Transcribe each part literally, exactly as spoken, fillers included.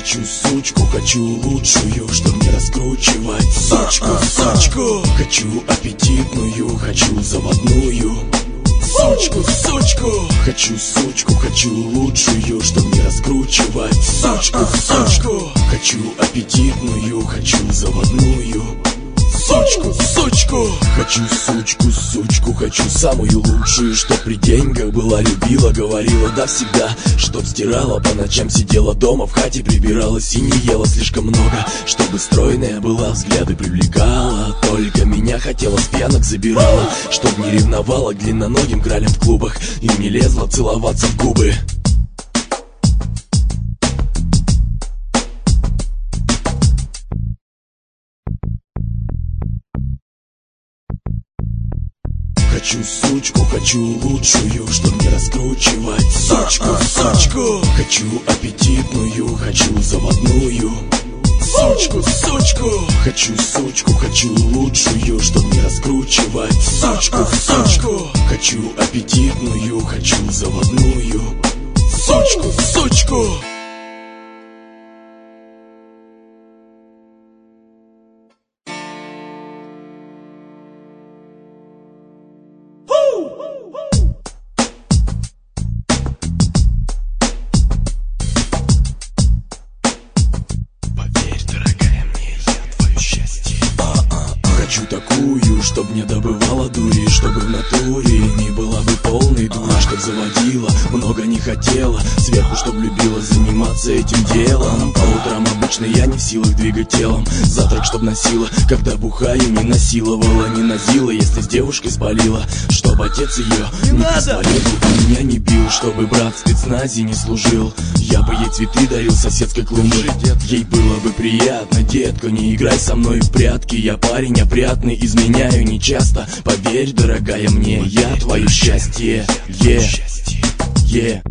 Хочу сучку, хочу лучшую, чтоб не раскручивать. Сучку, сучку. Хочу аппетитную, хочу заводную. Сучку, сучку. Хочу сучку, хочу лучшую, чтоб не раскручивать. Сучку, сучку. Хочу аппетитную, хочу заводную. Сучку, сучку. Хочу сучку, сучку. Хочу самую лучшую, чтоб при деньгах была, любила, говорила да всегда. Чтоб стирала по ночам, сидела дома, в хате прибиралась и не ела слишком много. Чтобы стройная была, взгляды привлекала, только меня хотела, с пьянок забирала. Чтоб не ревновала к длинноногим кралям в клубах и не лезла целоваться в губы. Хочу сучку, хочу лучшую, чтоб не раскручивать. Сучку, сучку. Хочу аппетитную, хочу заводную. Сучку, сучку. Хочу сучку, хочу лучшую, чтоб не раскручивать. Сучку, сучку. Хочу аппетитную, хочу заводную. Сучку, сучку. Хочу такую, чтоб не добывала дури, чтобы в натуре не была бы полной дури, чтоб заводила, много не хотела, сверху чтоб любила заниматься этим делом. По утрам обычно я не в силах двигать телом, завтрак чтоб носила, когда бухаю, не насиловала, не назила, если с девушкой спалила, чтоб отец ее не, не посмотрел, а меня не бил, чтобы брат в спецназе не служил. Я бы ей цветы дарил соседской клумбы, ей было бы приятно. Детка, не играй со мной в прятки, я парень опрятный, изменяю нечасто. Поверь, дорогая, мне, я твое счастье. Е, е.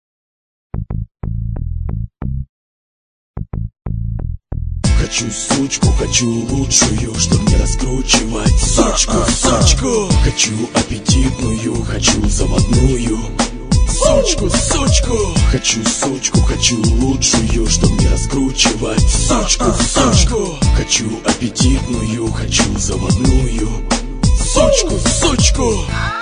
Хочу сучку, хочу лучшую, чтоб не раскручивать. Сучку, сучку. Хочу аппетитную, хочу заводную. Сучку, сучку. Хочу сучку, хочу лучшую, чтоб не раскручивать. Сучку, сучку. Хочу аппетитную, хочу заводную. Сучку, сучку.